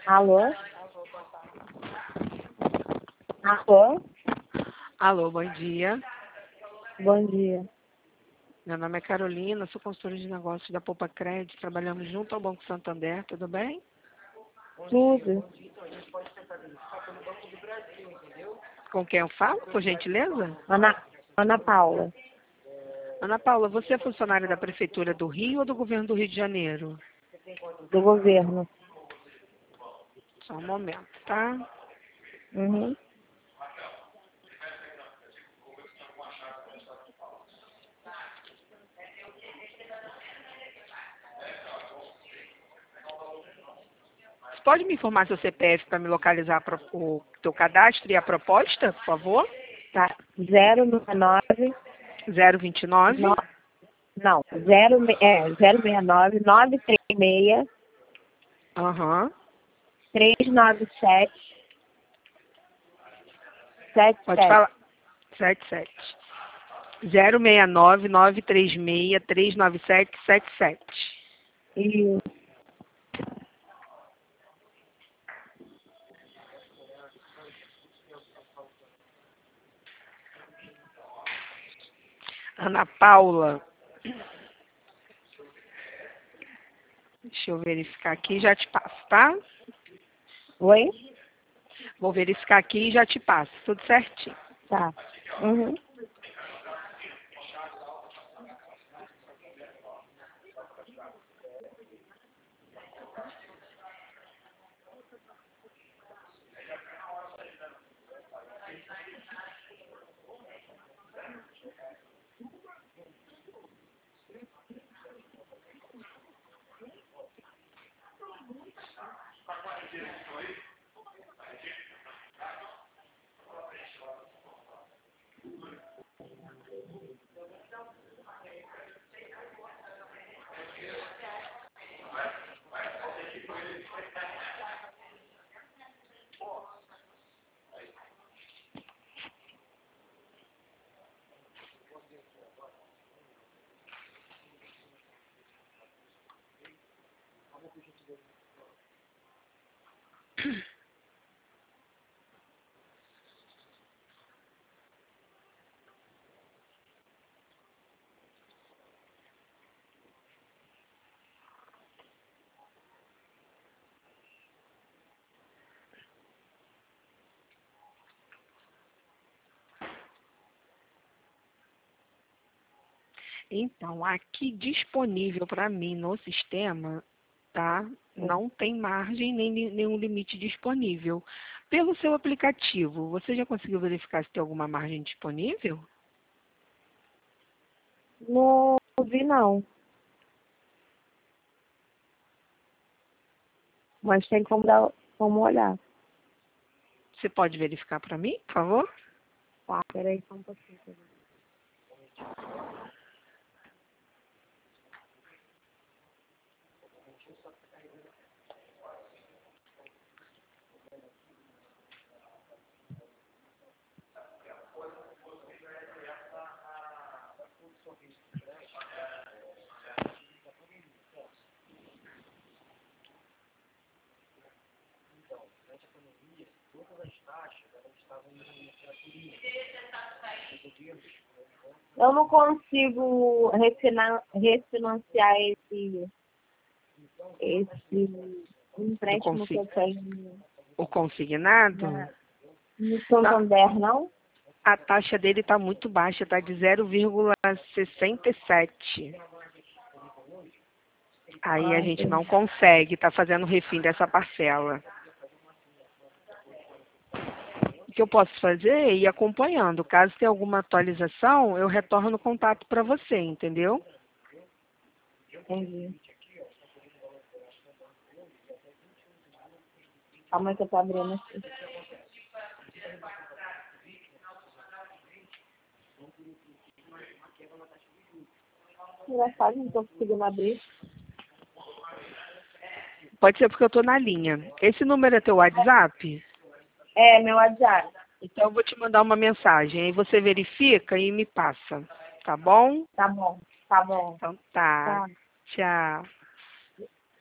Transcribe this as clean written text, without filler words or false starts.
Alô? Alô? Alô, bom dia. Bom dia. Meu nome é Carolina, sou consultora de negócios da Poupa Crédito, trabalhamos junto ao Banco Santander, tudo bem? Tudo? Com quem eu falo, por gentileza? Ana Paula, Ana Paula, você é funcionária da Prefeitura do Rio ou do Governo do Rio de Janeiro? do governo. Só um momento, tá? Uhum. Você pode me informar seu CPF para me localizar o teu cadastro e a proposta, por favor? Tá. 069, 029 não, 069 936 Aham. 397 Pode 77. falar. 77. 069 936 397 77. E Ana Paula. Deixa eu verificar aqui e já te passo, tá? oi? Vou verificar aqui e já te passo. Tudo certinho. Tá. Uhum. Então, aqui disponível para mim no sistema, tá? Não tem margem nem nenhum limite disponível. Pelo seu aplicativo, você já conseguiu verificar se tem alguma margem disponível? Não vi, não. Mas tem como olhar. Você pode verificar para mim, por favor? Tá, peraí só um pouquinho. Eu não consigo refinanciar esse Do empréstimo que eu tenho o consignado? no Tá. Santander, não? A taxa dele está muito baixa, está de 0,67. Aí a gente não consegue, está fazendo o refim dessa parcela. O que eu posso fazer é ir acompanhando. Caso tenha alguma atualização, eu retorno o contato para você, entendeu? Entendi. Calma aí que eu tô abrindo aqui. Engraçado, não tô conseguindo abrir. Pode ser porque eu estou na linha. Esse número é teu WhatsApp? É, meu WhatsApp. Então eu vou te mandar uma mensagem. Aí você verifica e me passa. Tá bom? Tá bom, tá bom. Então tá. Tá. Tchau.